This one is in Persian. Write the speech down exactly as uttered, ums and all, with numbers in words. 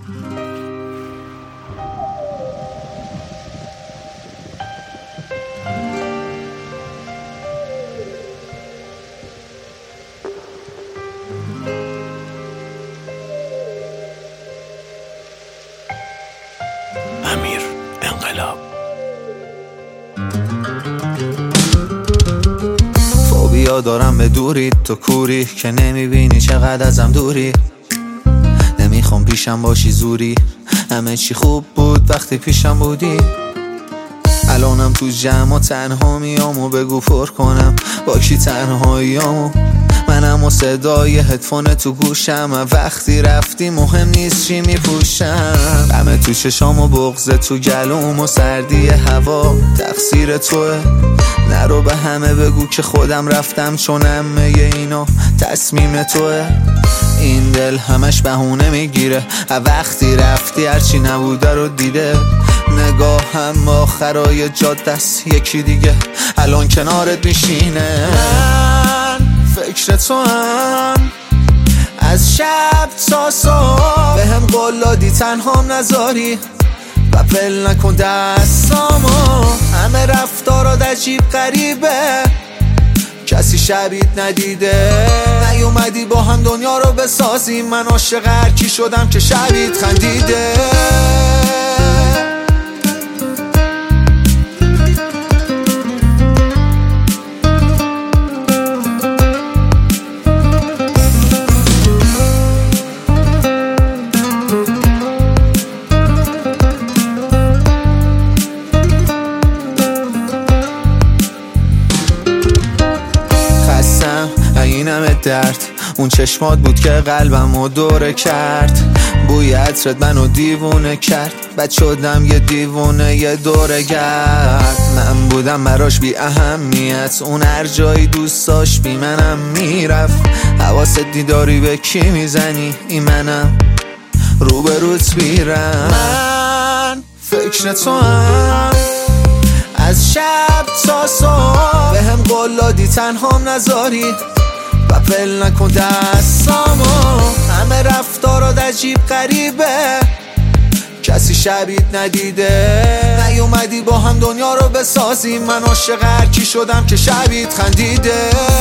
امیر انقلاب. فوبیا دارم به دوری، تو کوری که نمیبینی چقدر ازم دوری. نمیخوام پیشم باشی زوری، همه چی خوب بود وقتی پیشم بودی. الانم تو جمع و تنها میامو بگو پر کنم با کی تنهاییامو. منم و صدای هدفون تو گوشم، وقتی رفتی مهم نیست چی میپوشم. غم تو چشام و بغض تو گلوم و سردی هوا تقصیر توه. نرو به همه بگو که خودم رفتم، چون همه اینا تصمیم توه. این دل همش بهونه میگیره، وقتی رفتی هرچی نبوده رو دیده. نگاه هم آخرای جاده است یکی دیگه الان کنارت میشینه. من فکر تو هم از شب تا صبح، به هم قول دادی تنهام نذاری و ول نکن دستامو. همه رفتارات عجیب غریبه، کسی شبیت ندیده. نیومدی با هم دنیا رو بسازیم، من عاشق هر کی شدم که شبیت خندیده. این همه درد اون چشمات بود که قلبمو دوره کرد. بوی عطرت منو دیوونه کرد، بد شدم یه دیوونه یه دوره گرد. من بودم براش بی اهمیت، اون هر جایی دوست داشت بی منم میرفت. حواست دیداری به کی میزنی، این منم روبروت میرم. من فکر تو هم از شب تا صبح، به هم قول دادی تنهام نذاری و ول نکن دستامو. همه رفتارات عجیب غریبه، کسی شبیت ندیده. نیومدی با هم دنیا رو بسازیم، من عاشق هر کی شدم که شبیت خندیده.